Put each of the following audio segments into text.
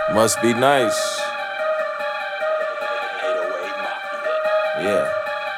Must be nice. 808 Mafia. Yeah.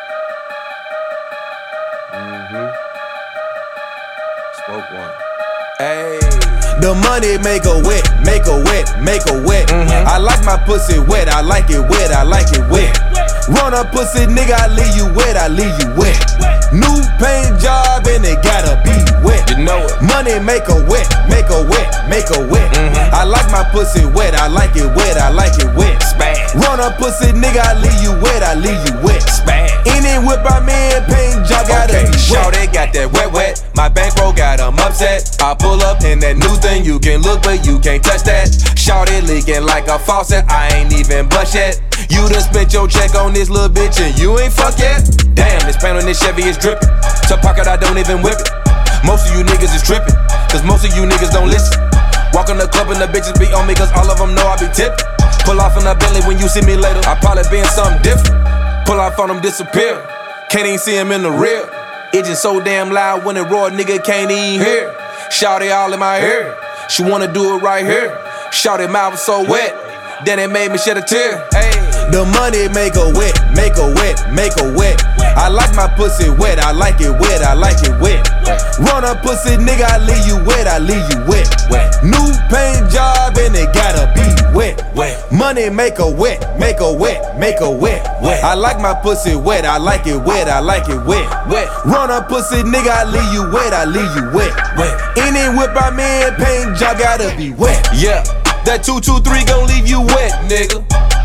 Smoke one. Hey. The money make a wet, make a wet, make a wet. I like my pussy wet, I like it wet, I like it wet. Run up pussy nigga, I leave you wet, I leave you wet. New paint job and it gotta be wet. You know it. Money make a wet, make a wet, make a wet. I like my pussy wet, I like it wet, I like it wet. Spaz. Run up pussy nigga, I leave you wet, I leave you wet. Spaz. Any whip I man, paint job gotta Okay, be wet. Shawty got that wet wet. My bankroll got 'em upset. I pull up in that new thing, you can look but you can't touch that. Shawty leaking like a faucet, I ain't even bust yet. You done spent your check on this little bitch and you ain't fuck yet. Damn, this paint on this Chevy is dripping. To pocket I don't even whip it. Most of you niggas is tripping, cause most of you niggas don't listen. Walk in the club and the bitches be on me cause all of them know I be tipping. Pull off in the Bentley when you see me later, I probably be in something different. Pull off on them disappear, can't even see him in the rear. It just so damn loud when it roar, nigga can't even hear. Shawty all in my ear, she wanna do it right here. Shawty mouth was so wet, then it made me shed a tear. Hey. The money make a wet, make a wet, make a wet. I like my pussy wet, I like it wet, I like it wet. Run up pussy nigga, I leave you wet, I leave you wet. New paint job and it gotta be wet. Money make a wet, make a wet, make a wet. I like my pussy wet, I like it wet, I like it wet. Run up pussy nigga, I leave you wet, I leave you wet. Any whip I man, paint job gotta be wet. Yeah, that 223 gon' leave you wet, nigga.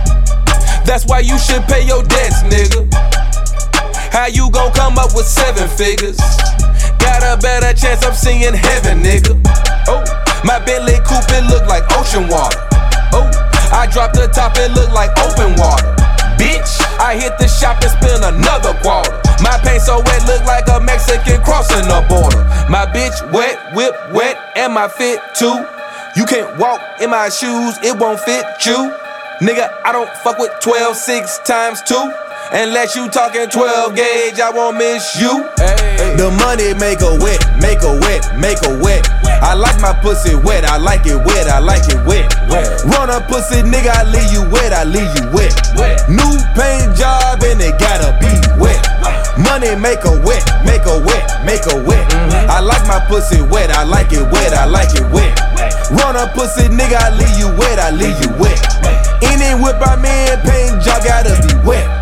That's why you should pay your debts, nigga. How you gon' come up with 7 figures? Got a better chance of seeing heaven, nigga. Oh, my Bentley coupe, it look like ocean water. Oh, I dropped the top, it look like open water. Bitch, I hit the shop and spend another quarter. My paint so wet, look like a Mexican crossing the border. My bitch wet, whip wet, and my fit too. You can't walk in my shoes, it won't fit you. Nigga, I don't fuck with 12, 6 times 2. Unless you talking 12 gauge, I won't miss you. Hey. The money make a wet, make a wet, make a wet. I like my pussy wet, I like it wet, I like it wet. Run up pussy nigga, I leave you wet, I leave you wet. New paint job and it gotta be wet. Money make a wet, make a wet, make a wet. I like my pussy wet, I like it wet, I like it wet. Run up pussy nigga, I leave you wet, I leave you wet. Any whip I man, paint job gotta be wet.